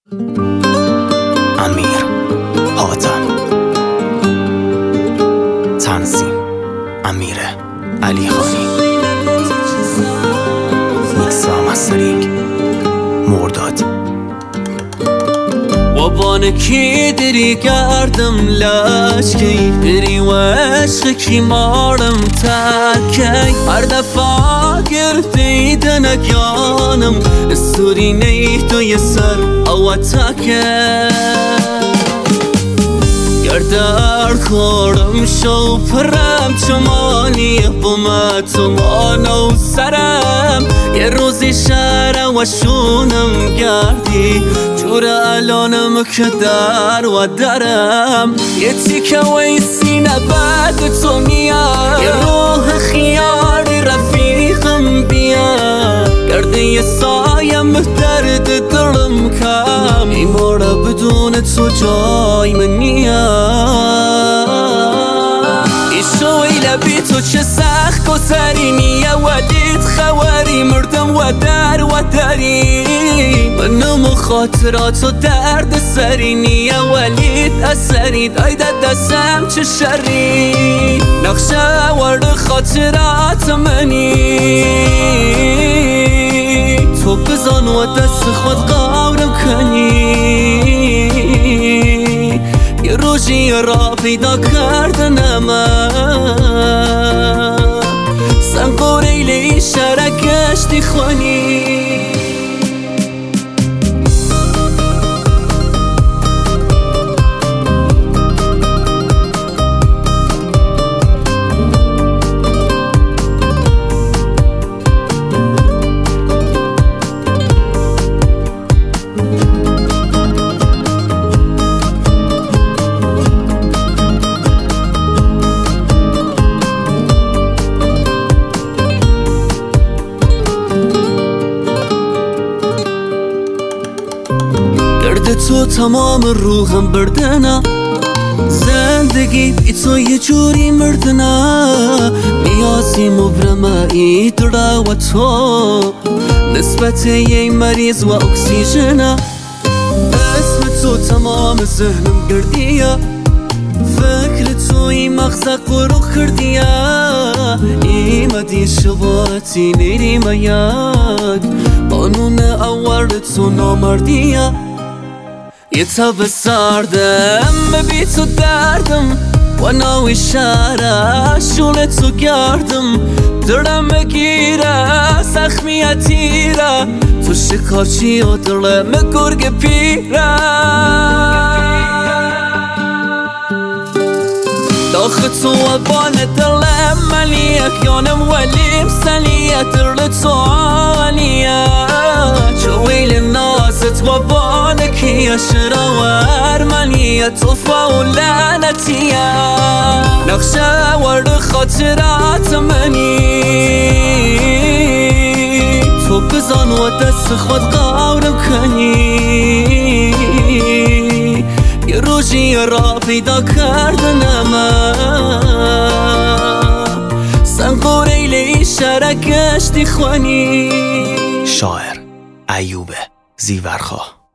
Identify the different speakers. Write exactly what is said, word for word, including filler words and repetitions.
Speaker 1: امیر حاتم، تنظیم امیر علیخانی، میکس و مسترینگ مرداد.
Speaker 2: وابانکی دری کردم لشکی دری و عشقی مارم تکی هر دفعه گرفتی دنگانم استوری نی توی سر او تکه گردر خورم شو پرم چمانی بومت و مانو سرم یه روزی شهر و شونم گردی جور الانم که در و درم یه تیکه وی سینه بعد تو میاد یه روح خیالی رفیقم بیاد گرده یه سایم درد دلم کم ایماره بدون تو جای من نیاد ایشوی لبی تو چه سخت گذرینیه ولیت خواری مردم و در و دری منم خاطرات و درد سرینیه ولیت اثری دایده دستم چه شری نقشه ورد خاطرات منی تو بزن و دست خود قارم کنی یه روزی را پیدا کردنم سن قوریلی شرکشتی خونی تو تمام روحم بردنا زندگی بی تو یه جوری مردنا نیازی مبرمایی درا و تو نسبت یه مریض و اکسیژنا اسم تو تمام ذهنم گردیا فکر توی مغز قرو کردیا ایمدی شباتی نیریم یک قانون اول تو نامردیا یه تب سردم ببی تو دردم و ناوی شهره شونه تو گردم دلم بگیره زخمیتیره تو شکاچی و دلم گرگ پیره داخل تو و بان دلم ملیه یانم ولیم سلیه دل تو عالیه جویل نازت و بانکیه شراور منیه توفا و لعنتیه نقشه ورد خاطرات منی تو بزن و دست خود قارم کنی یه روزی را پیدا کردنم سن قوریلی شرکشتی خونی.
Speaker 1: شاعر ایوب زیورخواه.